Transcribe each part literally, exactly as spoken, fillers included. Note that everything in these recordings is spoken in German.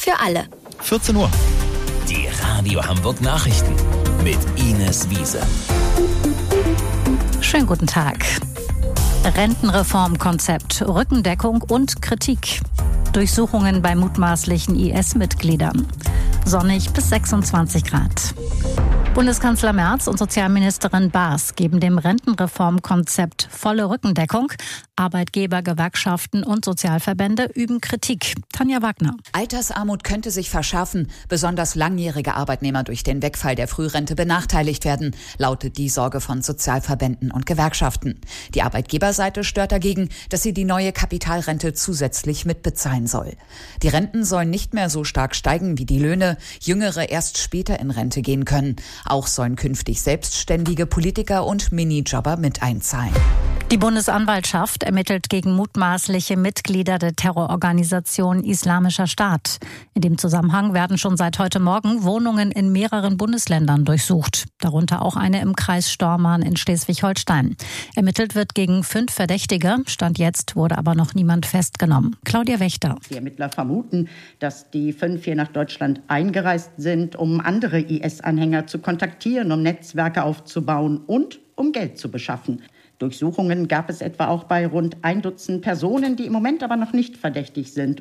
für alle. vierzehn Uhr. Die Radio Hamburg Nachrichten mit Ines Wiese. Schönen guten Tag. Rentenreformkonzept, Rückendeckung und Kritik. Durchsuchungen bei mutmaßlichen I S-Mitgliedern. Sonnig bis sechsundzwanzig Grad. Bundeskanzler Merz und Sozialministerin Baas geben dem Rentenreformkonzept volle Rückendeckung. Arbeitgeber, Gewerkschaften und Sozialverbände üben Kritik. Tanja Wagner. Altersarmut könnte sich verschärfen. Besonders langjährige Arbeitnehmer durch den Wegfall der Frührente benachteiligt werden, lautet die Sorge von Sozialverbänden und Gewerkschaften. Die Arbeitgeberseite stört dagegen, dass sie die neue Kapitalrente zusätzlich mitbezahlen soll. Die Renten sollen nicht mehr so stark steigen wie die Löhne, Jüngere erst später in Rente gehen können. Auch sollen künftig selbstständige Politiker und Minijobber mit einzahlen. Die Bundesanwaltschaft ermittelt gegen mutmaßliche Mitglieder der Terrororganisation Islamischer Staat. In dem Zusammenhang werden schon seit heute Morgen Wohnungen in mehreren Bundesländern durchsucht. Darunter auch eine im Kreis Stormarn in Schleswig-Holstein. Ermittelt wird gegen fünf Verdächtige. Stand jetzt wurde aber noch niemand festgenommen. Claudia Wächter. Die Ermittler vermuten, dass die fünf hier nach Deutschland eingereist sind, um andere I S-Anhänger zu kontaktieren, um Netzwerke aufzubauen und um Geld zu beschaffen. Durchsuchungen gab es etwa auch bei rund ein Dutzend Personen, die im Moment aber noch nicht verdächtig sind.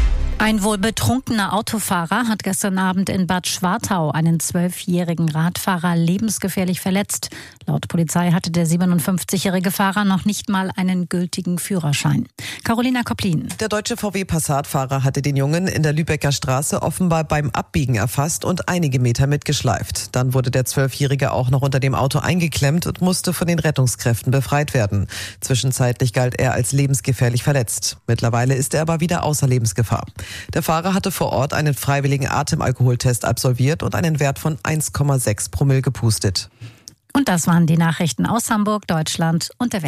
Ein wohl betrunkener Autofahrer hat gestern Abend in Bad Schwartau einen zwölfjährigen Radfahrer lebensgefährlich verletzt. Laut Polizei hatte der siebenundfünfzigjährige Fahrer noch nicht mal einen gültigen Führerschein. Carolina Koplin. Der deutsche V W Passat-Fahrer hatte den Jungen in der Lübecker Straße offenbar beim Abbiegen erfasst und einige Meter mitgeschleift. Dann wurde der Zwölfjährige auch noch unter dem Auto eingeklemmt und musste von den Rettungskräften befreit werden. Zwischenzeitlich galt er als lebensgefährlich verletzt. Mittlerweile ist er aber wieder außer Lebensgefahr. Der Fahrer hatte vor Ort einen freiwilligen Atemalkoholtest absolviert und einen Wert von eins Komma sechs Promille gepustet. Und das waren die Nachrichten aus Hamburg, Deutschland und der Welt.